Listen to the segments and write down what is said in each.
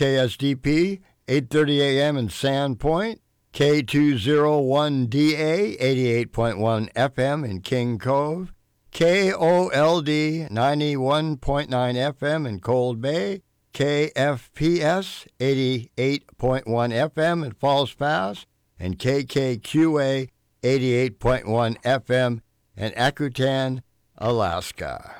KSDP, 8:30 a.m. in Sandpoint, K201DA, 88.1 FM in King Cove, KOLD, 91.9 FM in Cold Bay, KFPS, 88.1 FM in Falls Pass, and KKQA, 88.1 FM in Akutan, Alaska.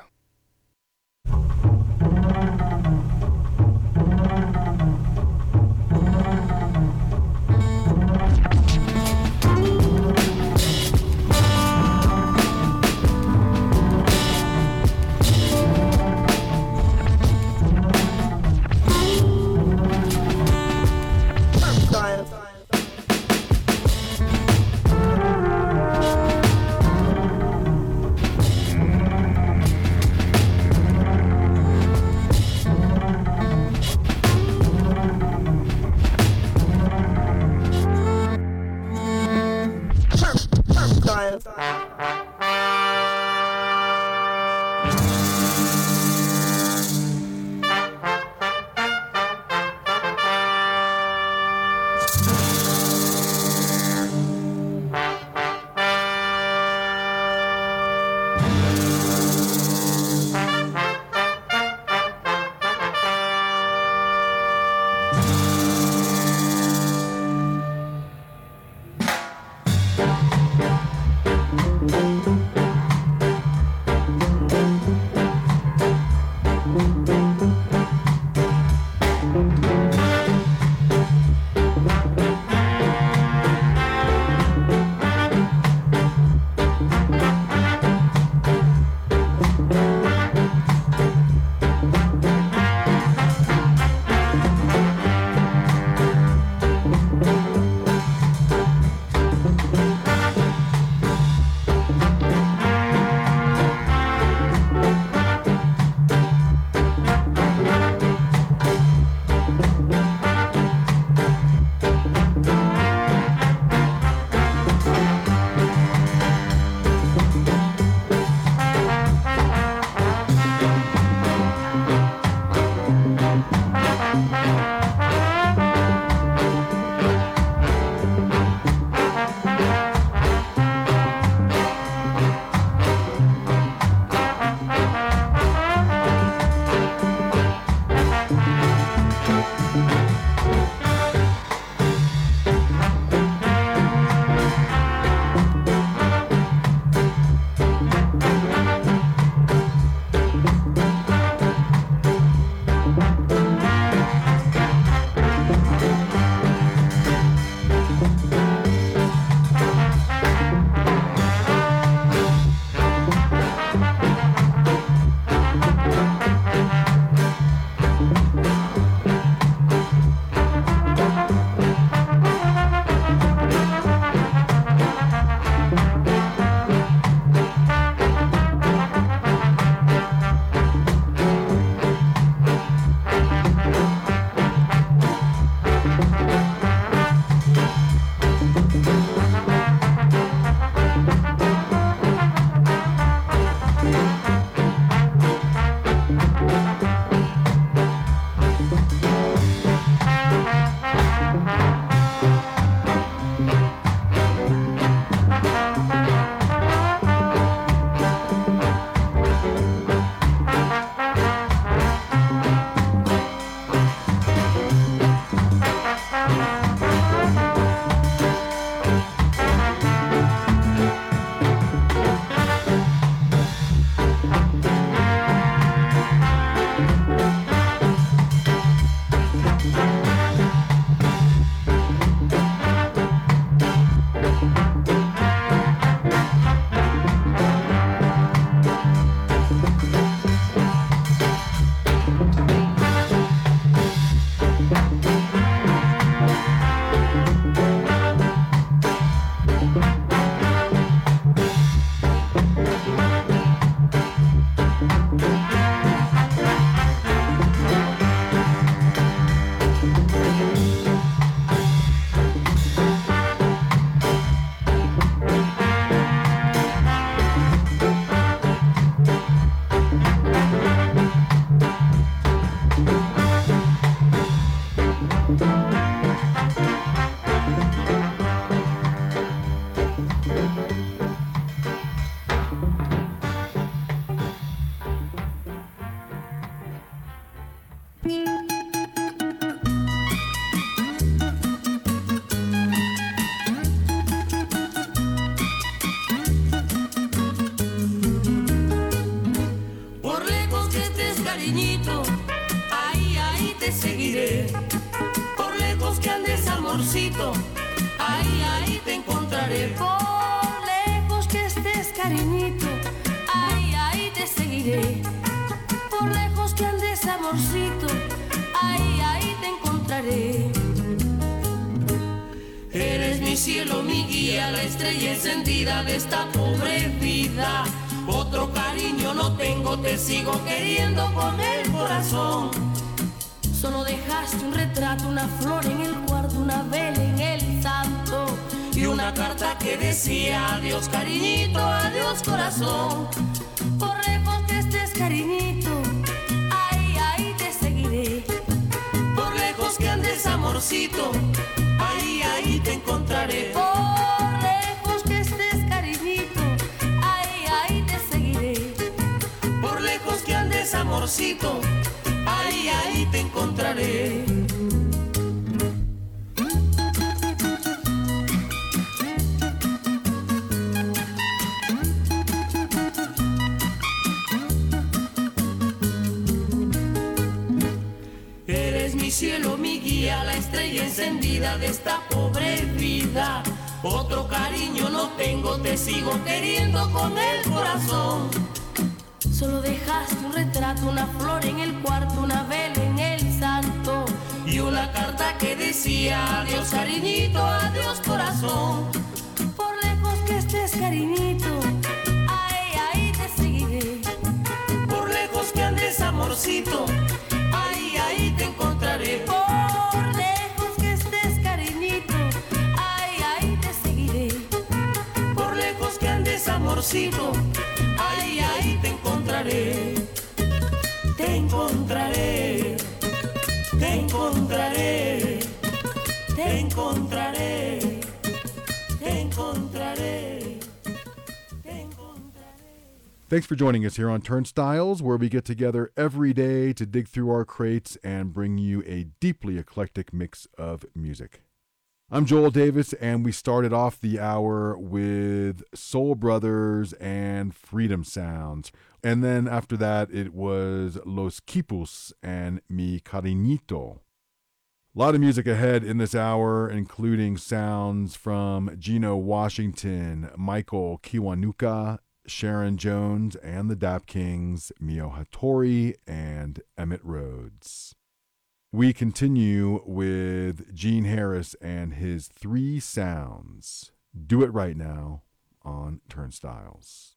samorsito, ahí, ahí te seguiré. Por lejos que andes, amorcito, ahí, ahí te encontraré. Por lejos que estés, cariñito, ahí, ahí te seguiré. Por lejos que andes, amorcito, ahí, ahí te encontraré. Eres mi cielo, mi guía, la estrella encendida de esta pobre vida. Otro cariño no tengo, te sigo queriendo con el corazón. Solo dejaste un retrato, una flor en el cuarto, una vela en el santo y una carta que decía adiós cariñito, adiós corazón. Por lejos que estés, cariñito, ahí, ahí te seguiré. Por lejos que andes, amorcito, ahí, ahí te encontraré. Por lejos que estés, cariñito, ahí, ahí te seguiré. Por lejos que andes, amorcito, ahí, ahí te encontraré. Eres mi cielo, mi guía, la estrella encendida de esta pobre vida. Otro cariño no tengo, te sigo queriendo con el corazón. Solo dejaste un retrato, una flor en el cuarto, una vela en el santo y una carta que decía adiós cariñito, adiós corazón. Por lejos que estés, cariñito, ahí, ahí te seguiré. Por lejos que andes, amorcito, ahí, ahí te encontraré. Por lejos que estés, cariñito, ahí, ahí te seguiré. Por lejos que andes, amorcito, ahí, ahí te encontraré. Te encontraré, te encontraré, te encontraré, te encontraré, te encontraré. Thanks for joining us here on Turnstiles, where we get together every day to dig through our crates and bring you a deeply eclectic mix of music. I'm Joel Davis, and we started off the hour with Soul Brothers and Freedom Sounds. And then after that, it was Los Quipus and Mi Cariñito. A lot of music ahead in this hour, including sounds from Geno Washington, Michael Kiwanuka, Sharon Jones, and the Dap Kings, Mio Hattori, and Emmett Rhodes. We continue with Gene Harris and his Three Sounds. Do It Right Now on Turnstiles.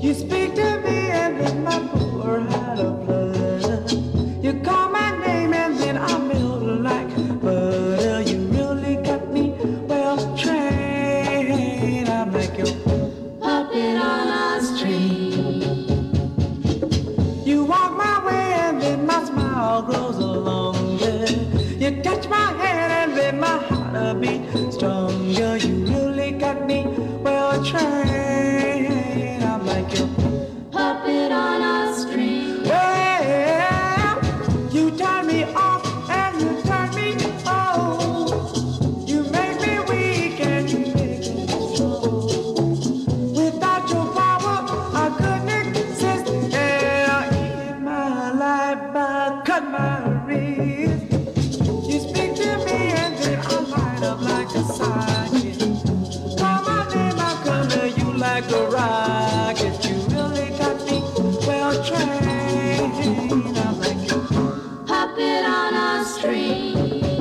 You speak to me and then my poor heart of blood. You call my name and then I melt like butter. You really got me well trained. I'm like your puppet on a string. You walk my way and then my smile grows longer. You touch my hand and then my heart a beat stronger. You really got me well trained. I'm like your puppet on a string. Well, you turn me off and you turn me on. You make me weak and you make me strong. Without your power, I couldn't exist. And in my life, I cut my wrist. You speak to me and then I light up like a socket. Call my name, I come to you like a rocket. You really got me well trained. I'm like a puppet on a string.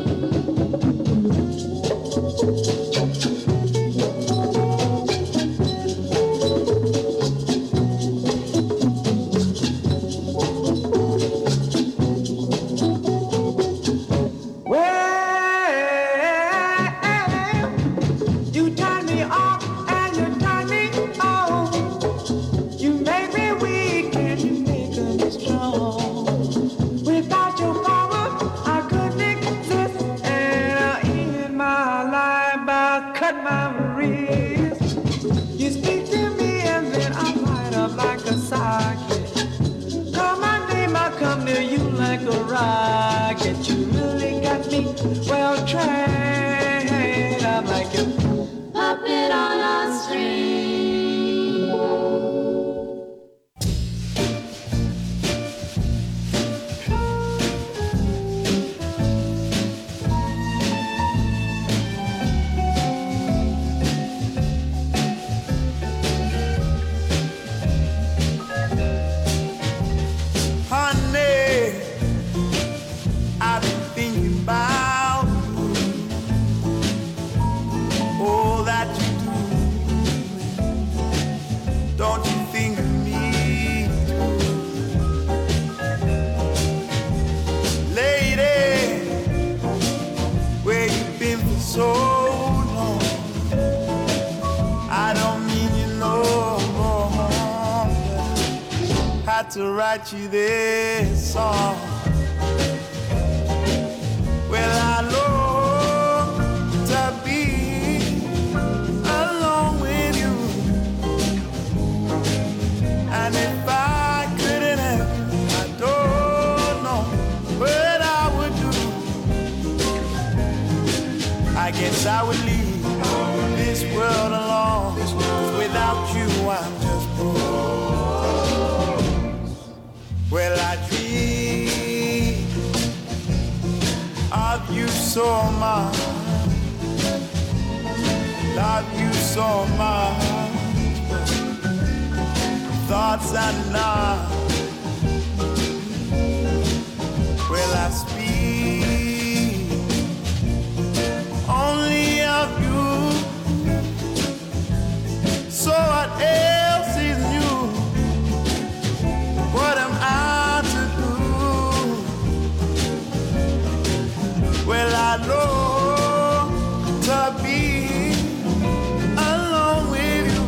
Well, you turn me off and you turn me on. You make me weak and you make me strong. Without your power, I couldn't exist. And in my life, I cut my wrist. You speak to me and then I light up like a socket. Call my name, I come to you like a rocket. You really got me well trained. I'm like a puppet on a string. Honey, I've been thinking about all that you do. Don't you think of me too? Lady, where you been for so long? I don't mean you no more. Had to write you this song. Well, I long to be alone with you, and if I couldn't have you, I don't know what I would do. I guess I would leave this world alone. 'Cause without you, I'm just broke. Well, I dream of you so much, love you so much, thoughts are not. Well, I speak only of you, so what else is new? What am I to do? Well, I long to be alone with you,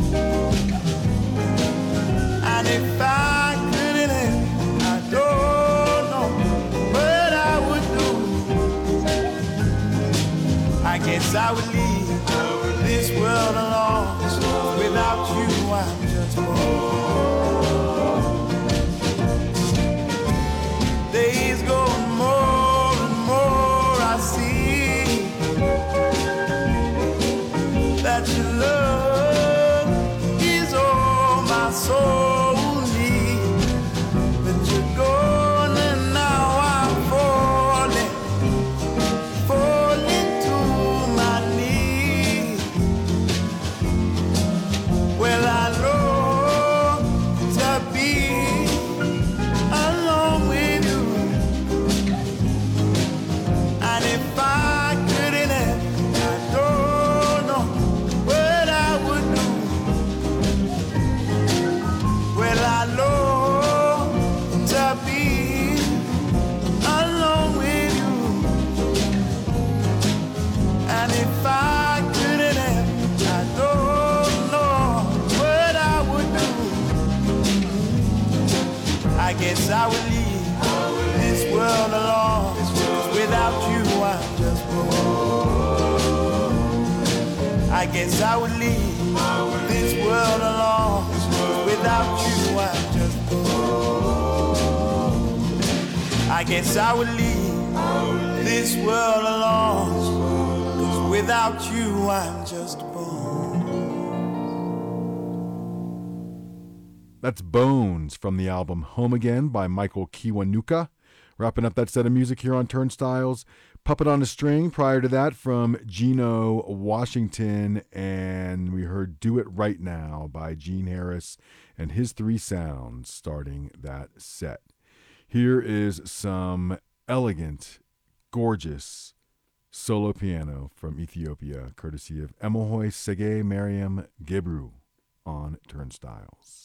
and if I couldn't have, I don't know what I would do. I guess I would leave this world alone. Without you, I'm just broke. Days go more and more, I see that your love is all my soul needs. But you're gone and now I'm falling to my knees. Well, I know guess I would leave this world alone. 'Cause without you I'm just bored. I guess I would leave this world alone. 'Cause without you I'm just bored. I guess I would leave this world alone. 'Cause without you I'm just bored. That's Bones from the album Home Again by Michael Kiwanuka. Wrapping up that set of music here on Turnstiles. Puppet on a String prior to that from Geno Washington, and we heard Do It Right Now by Gene Harris and his Three Sounds starting that set. Here is some elegant, gorgeous solo piano from Ethiopia, courtesy of Emohoy Sege Mariam Gebru on Turnstiles.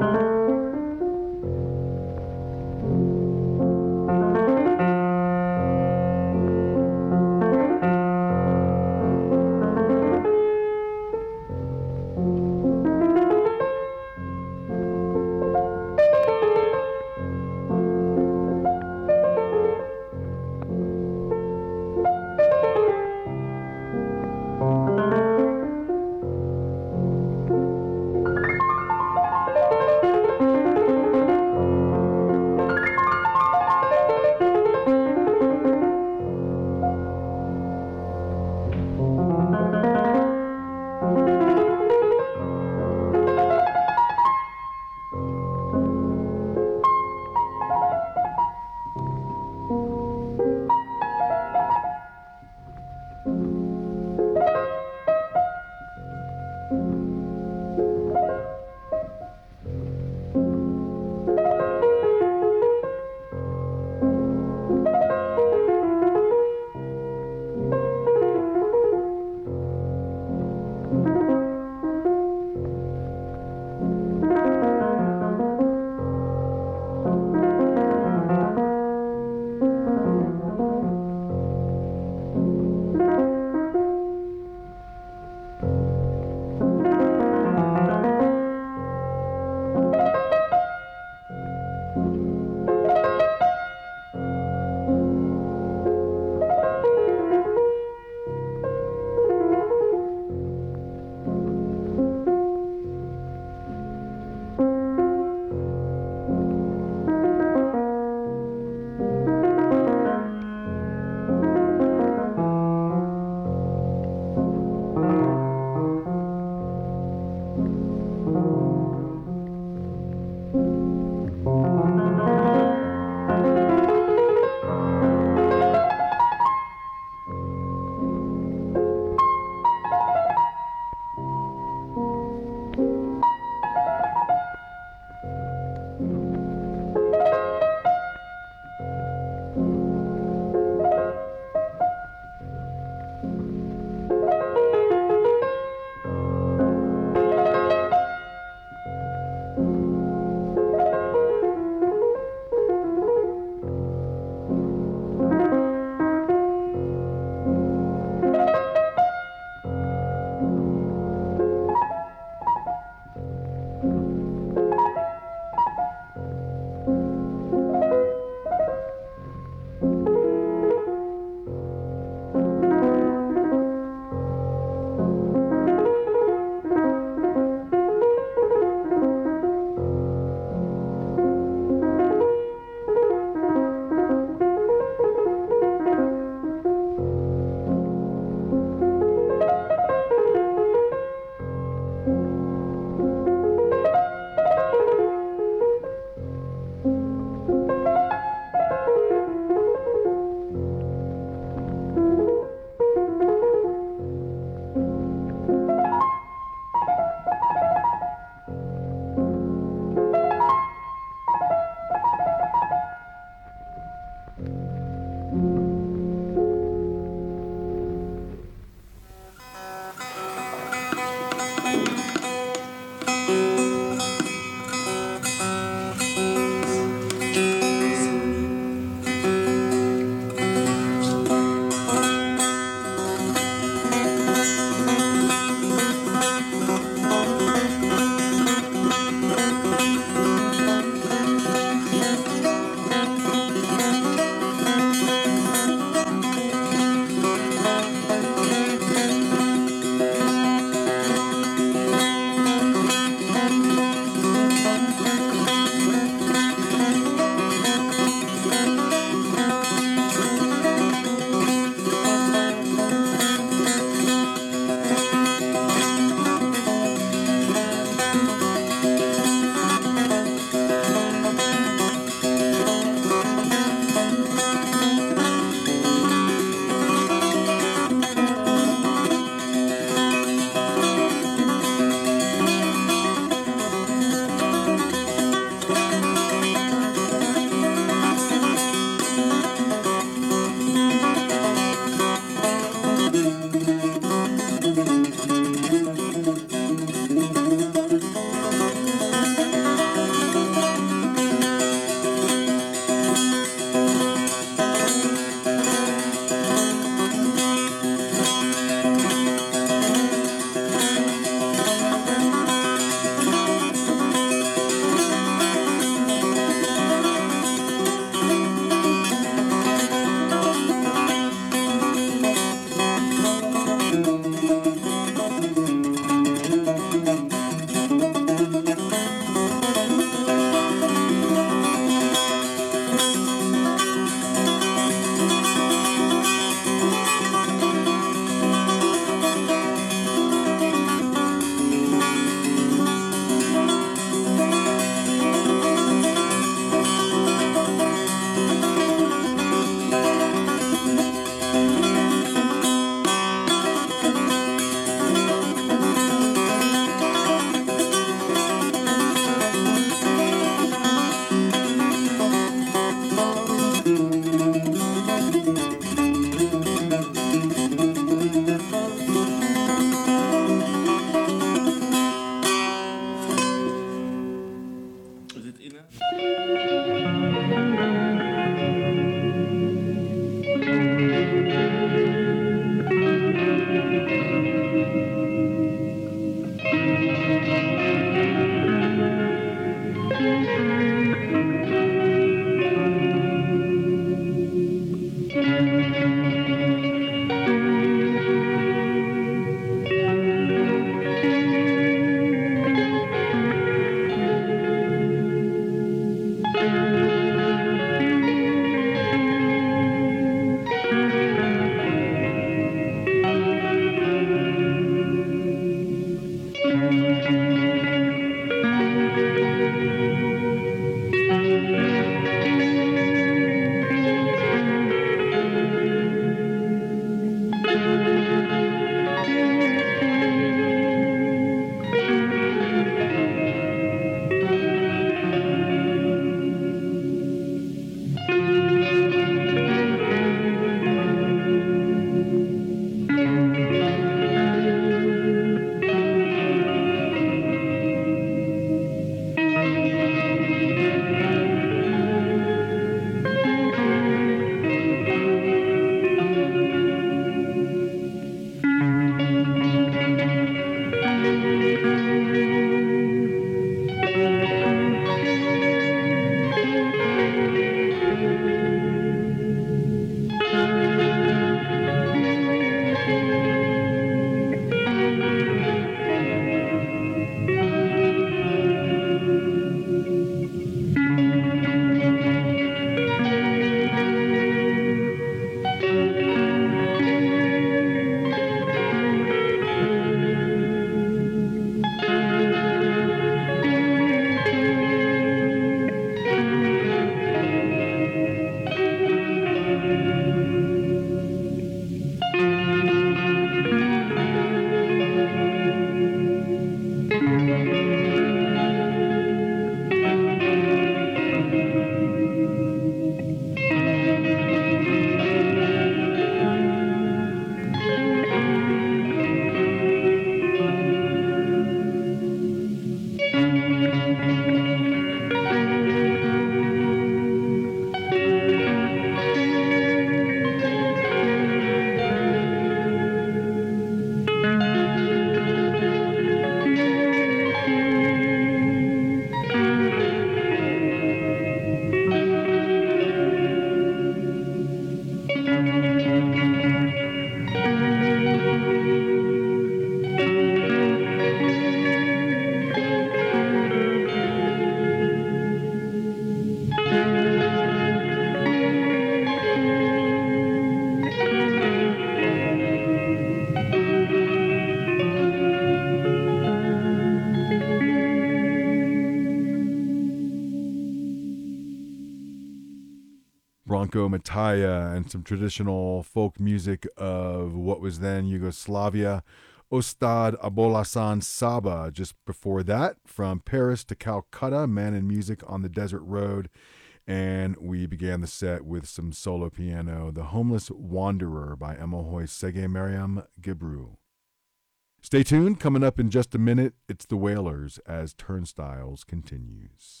Ratko Mataya and some traditional folk music of what was then Yugoslavia. Ostad Abolasan Saba. Just before that, from Paris to Calcutta, Man in Music on the Desert Road. And we began the set with some solo piano, The Homeless Wanderer by Emohoy Sege Mariam Gibru. Stay tuned. Coming up in just a minute, it's The Wailers as Turnstiles continues.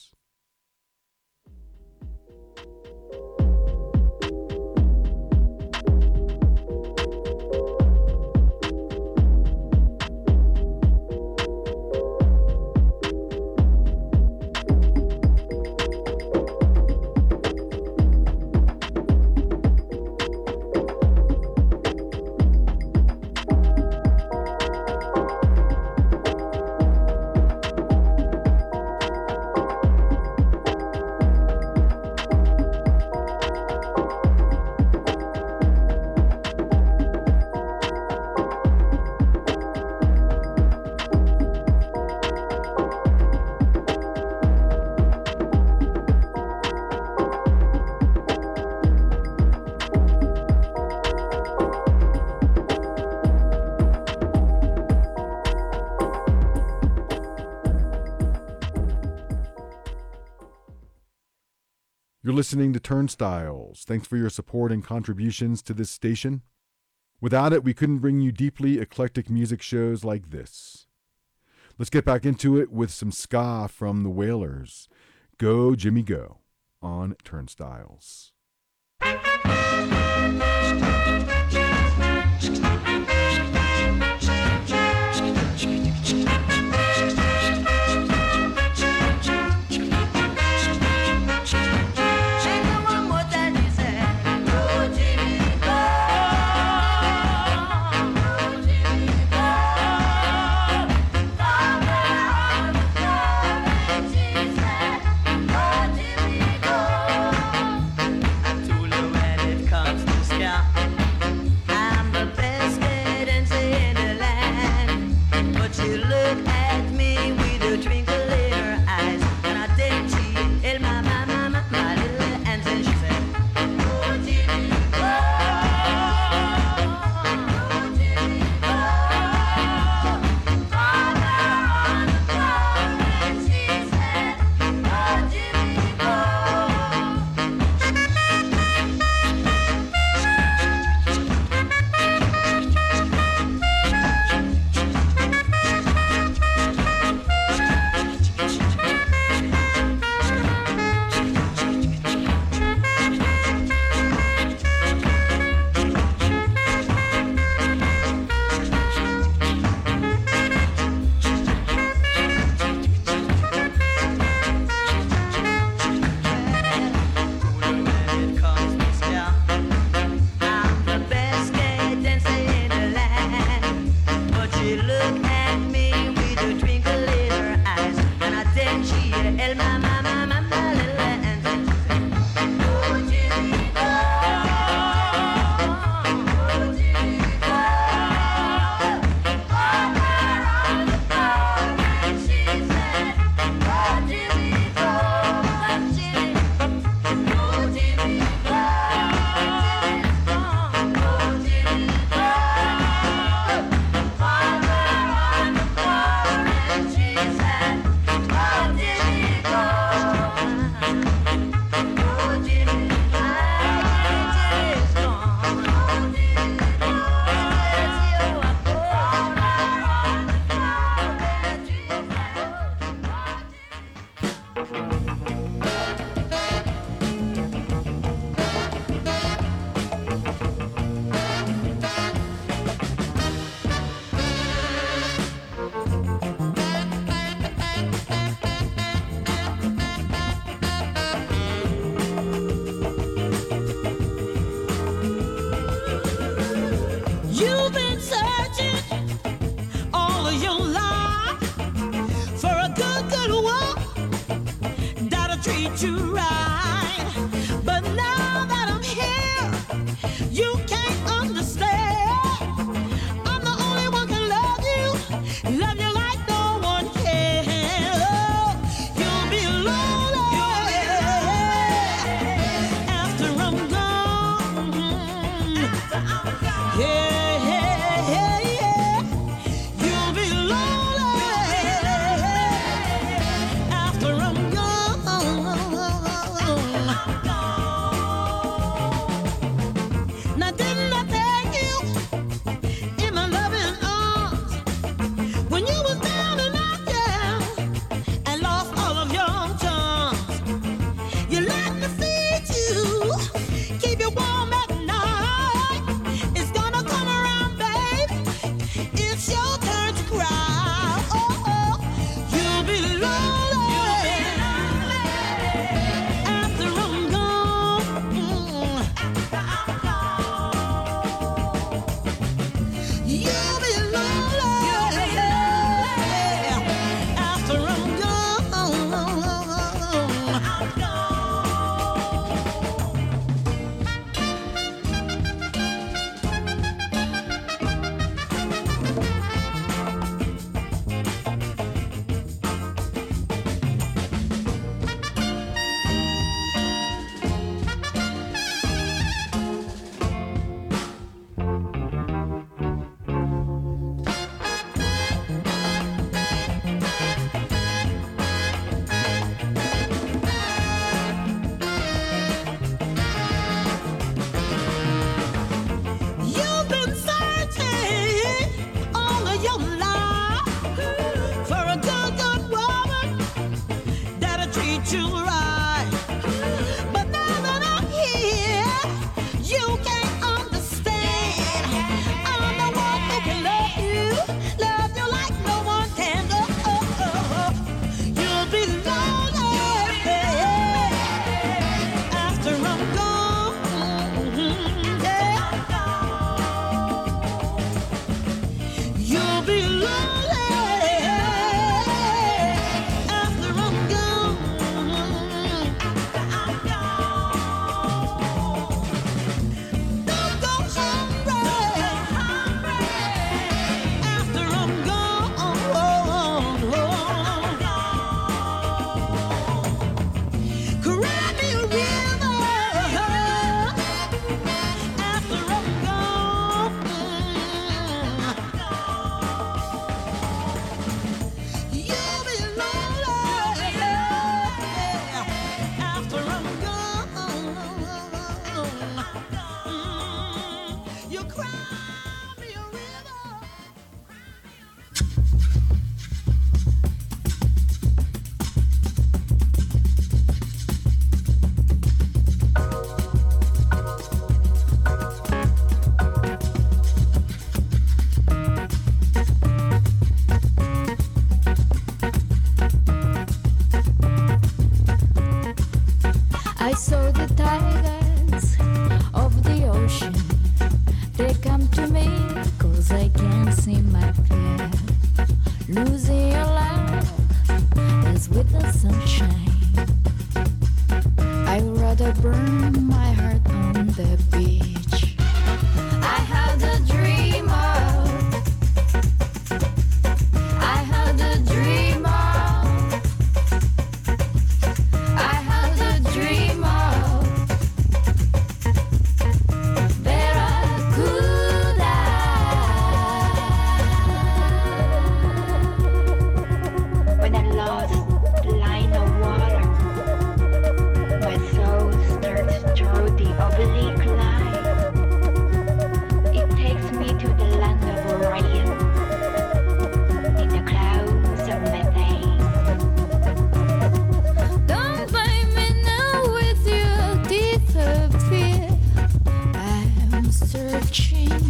You're listening to Turnstiles. Thanks for your support and contributions to this station. Without it, we couldn't bring you deeply eclectic music shows like this. Let's get back into it with some ska from the Wailers. Go, Jimmy, Go on Turnstiles. Comes I saw the tigers of the ocean. They come to me 'cause I can't see my fear. Losing your love is with the sunshine. I'd rather burn my heart on the beach. I had a dream of, I had a dream of, I had a dream of Barracuda. When I lost the line of water, my soul starts through the oblique line. It takes me to the land of Orion, in the clouds of methane. Don't blame me now with your teeth of fear. I'm searching.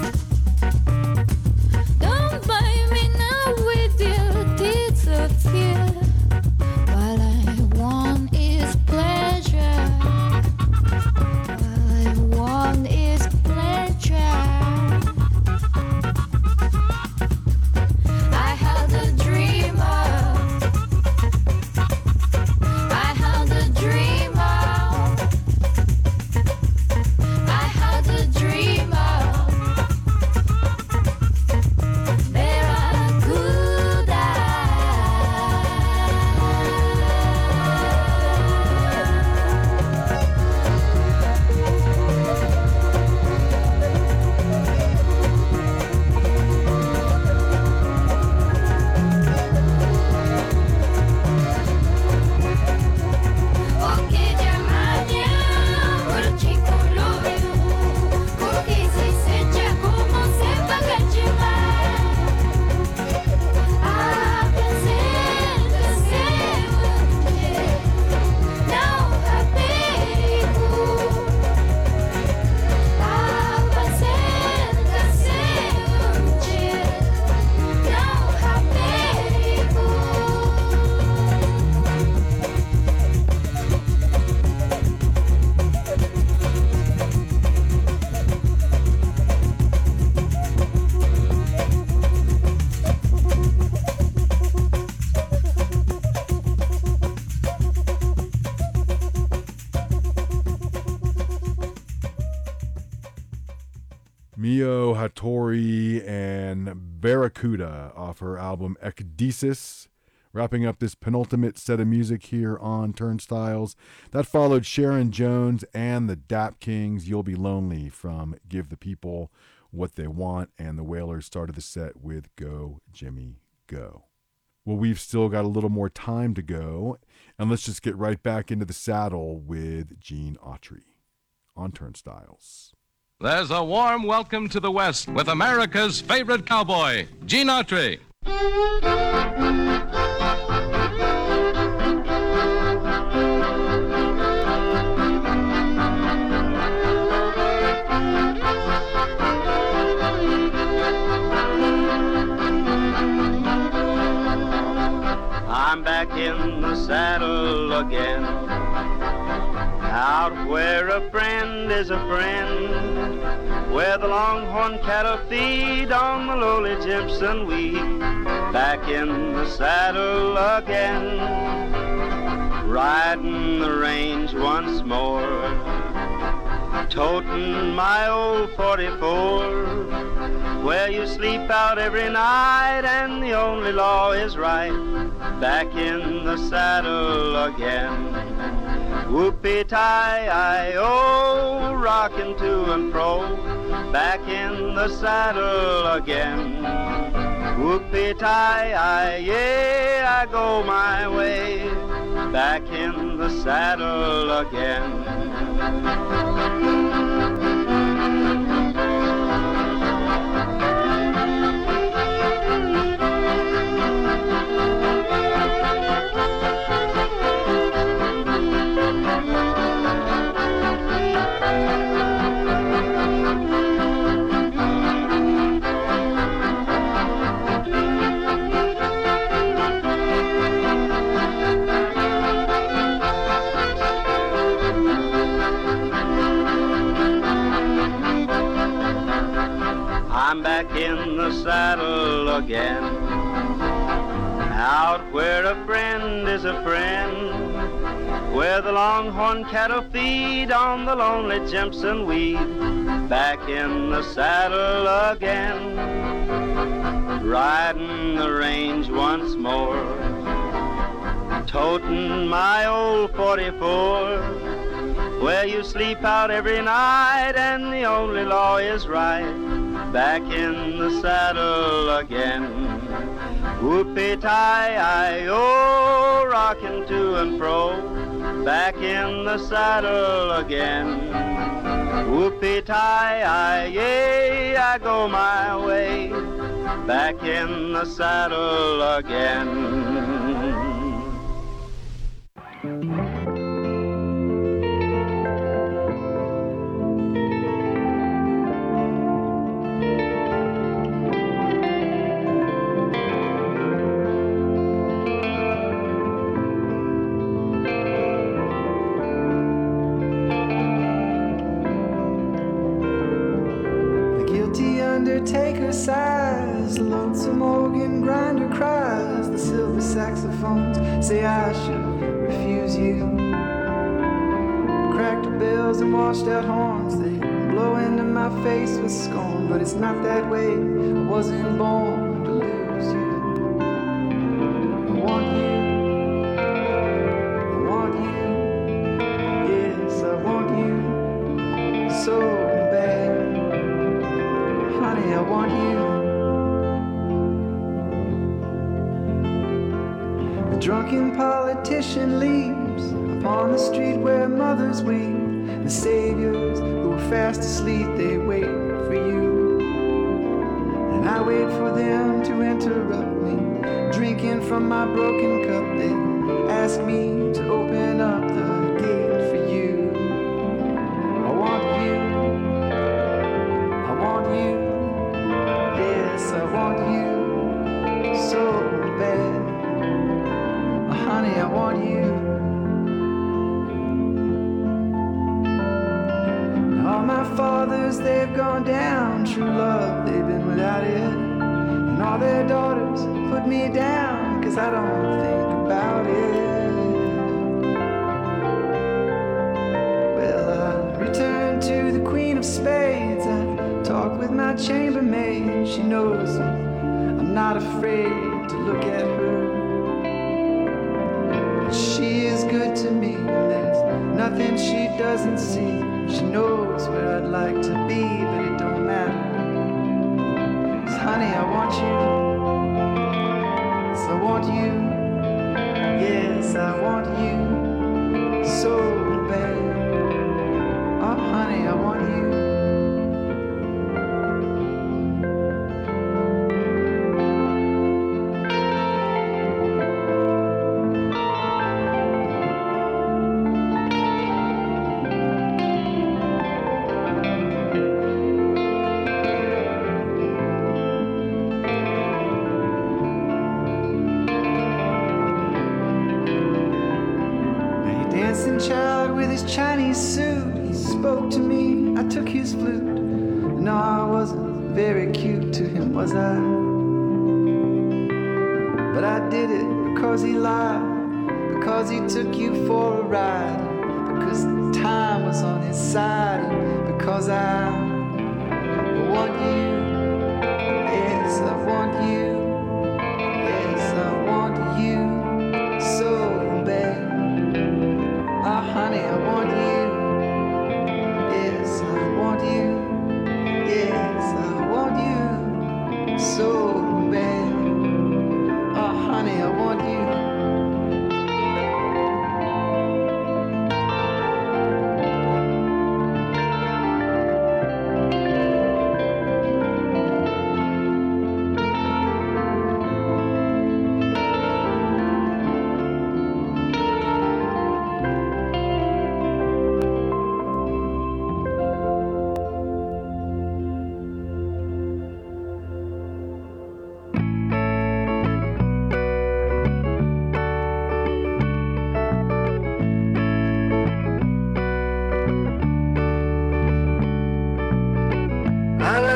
Don't blame me now with your teeth of fear. All I want is pleasure. All I want is pleasure. I had a dream of, I had a dream of, I had a dream of Barracuda. Ok Germania, urci coloriu, porque se sente como se paga demais. Apresenta seu não apego. Apresenta seu não apego. Mio Hattori and Barracuda off her album Ecdysis. Wrapping up this penultimate set of music here on Turnstiles. That followed Sharon Jones and the Dap Kings, You'll Be Lonely, from Give the People What They Want. And the Wailers started the set with Go, Jimmy, Go. Well, we've still got a little more time to go. And let's just get right back into the saddle with Gene Autry on Turnstiles. There's a warm welcome to the West with America's favorite cowboy, Gene Autry. I'm back in the saddle again, out where a friend is a friend, where the longhorn cattle feed on the lowly Jimson wheat. Back in the saddle again, riding the range once more, toting my old 44, where you sleep out every night and the only law is right. Back in the saddle again, whoopee-tie-I-O, rocking to and fro. Back in the saddle again, whoopee-tie-I, yeah, I go my way. Back in the saddle again. I'm back in the saddle again. Out where a friend is a friend, where the longhorn cattle feed on the lonely Jimson weed. Back in the saddle again, riding the range once more, toting my old 44, where you sleep out every night and the only law is right. Back in the saddle again. Whoopee-tie-I-O, rocking to and fro, back in the saddle again. Whoopee-tie-I-yay, I go my way, back in the saddle again. Undertaker sighs, the lonesome organ grinder cries, the silver saxophones say I should refuse you. Cracked bells and washed out horns, they blow into my face with scorn, but it's not that way, I wasn't born to lose you. I want you, yes, I want you so bad. Honey, I want you. The drunken politician leaves upon the street where mothers weep. The saviors who are fast asleep, they wait for you. And I wait for them to interrupt me, drinking from my broken cup. They ask me to open up the gate for you. I want you. I want you. Yes, I want you so bad. Honey, I want you. All my fathers, they've gone down. True love, they've been without it. And all their daughters put me down, 'cause I don't think about it. Well, I return to the Queen of Spades. I talk with my chambermaid. She knows I'm not afraid to look at her. She is good to me, there's nothing she doesn't see. She knows where I'd like to be, but it don't matter. 'Cause honey, I want you. So I want you. Yes, I want you so bad. Oh honey, I want you. Child with his Chinese suit, he spoke to me, I took his flute. No, I wasn't very cute to him, was I? But I did it because he lied, because he took you for a ride, because time was on his side, because I want you. Yes, I want you. Yes, I want you so bad. Oh, honey, I want you. Yes, I want you. Yes, I want you so bad. Oh, honey, I want you.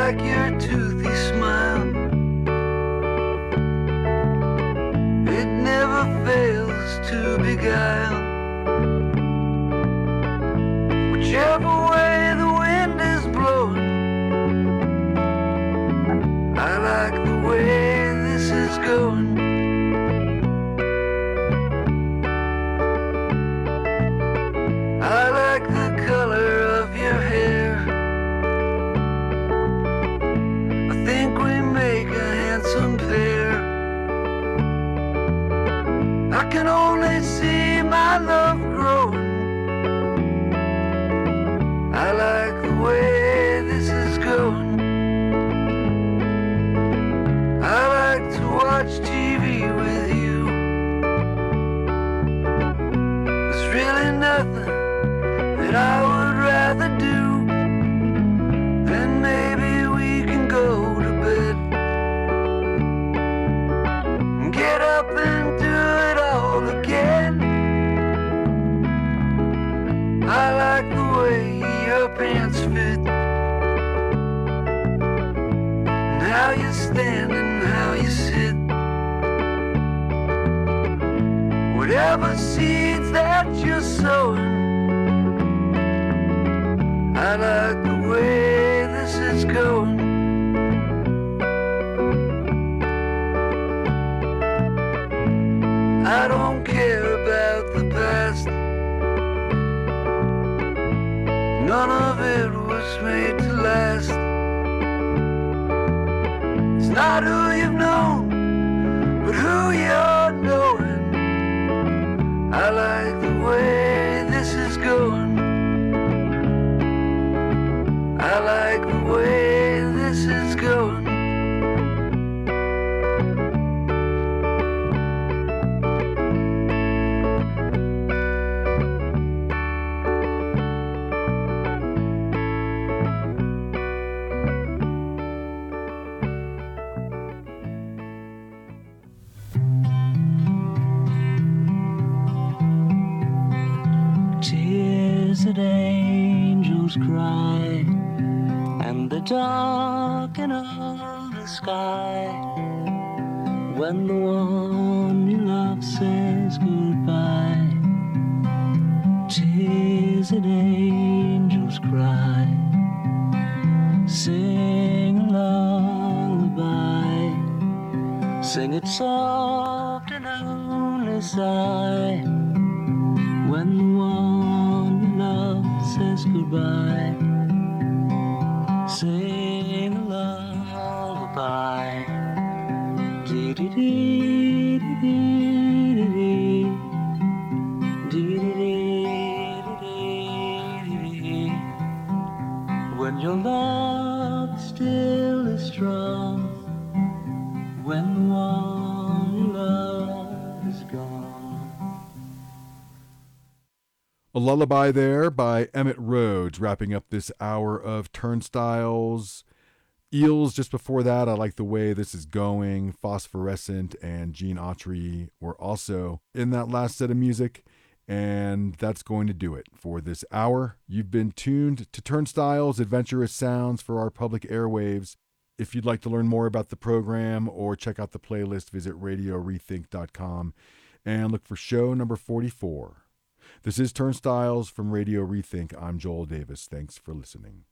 like your toothy smile. It never fails to beguile. Whichever way the wind is blowing, I like the way this is going. I like the color of your hair. I think we make a handsome pair. I can only see my love growing. I like the way this is going. I like to watch TV with you. There's really nothing that I would rather do than maybe we can go to bed and get up and do it all again. I like the way your pants fit, and how you stand and how you sit. Whatever seeds that you're sowing, I like the way this is going. I don't care about the past. None of it was made to last. It's not who you've known, but who you're knowing. I like the way this is going. I like the way this is going. Tears that angels cry, and the darken of the sky, when the one you love says goodbye. Tears that angels cry, sing a lullaby, sing it soft and only sigh, when the one you love says goodbye. Sing a lullaby. Dee-dee-dee-dee-dee-dee. Dee-dee-dee-dee-dee. When your love still is strong, when the one you love is gone. A lullaby there by Emmett Rhodes, wrapping up this hour of Turnstiles. Eels just before that. I like the way this is going. Phosphorescent and Gene Autry were also in that last set of music. And that's going to do it for this hour. You've been tuned to Turnstiles, adventurous sounds for our public airwaves. If you'd like to learn more about the program or check out the playlist, visit radiorethink.com and look for show number 44. This is Turnstiles from Radio Rethink. I'm Joel Davis. Thanks for listening.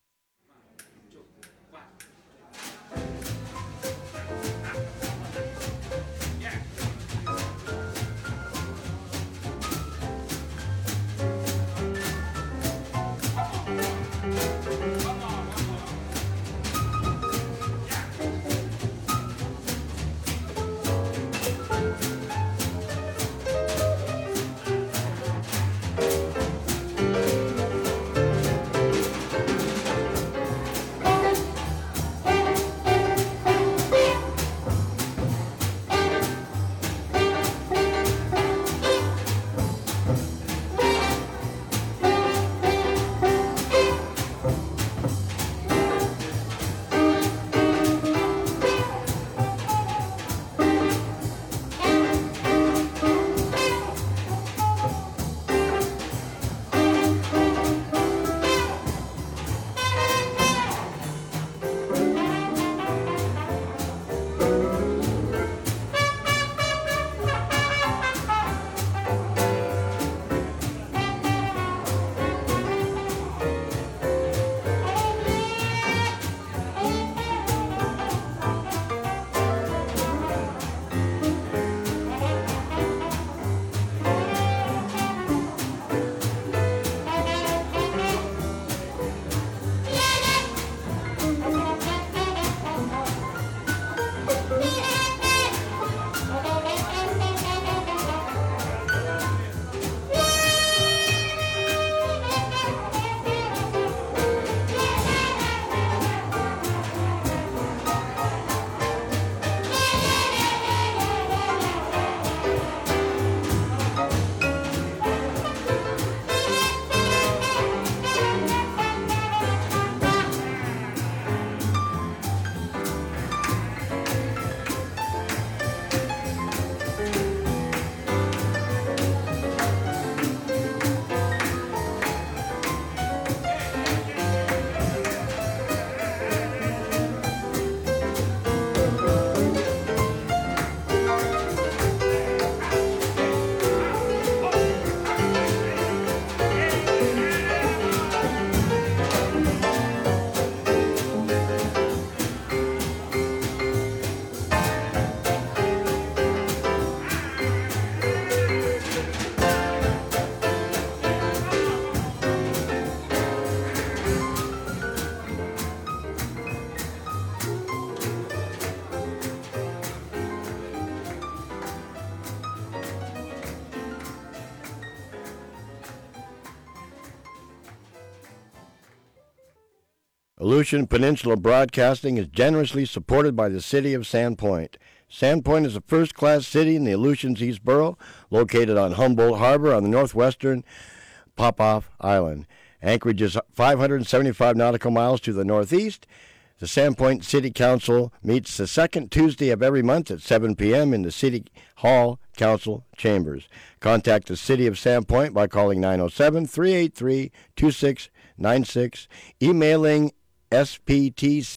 Aleutian Peninsula Broadcasting is generously supported by the City of Sandpoint. Sandpoint is a first-class city in the Aleutians East Borough, located on Humboldt Harbor on the northwestern Popoff Island. Anchorage is 575 nautical miles to the northeast. The Sandpoint City Council meets the second Tuesday of every month at 7 p.m. in the City Hall Council Chambers. Contact the City of Sandpoint by calling 907-383-2696, emailing SPTC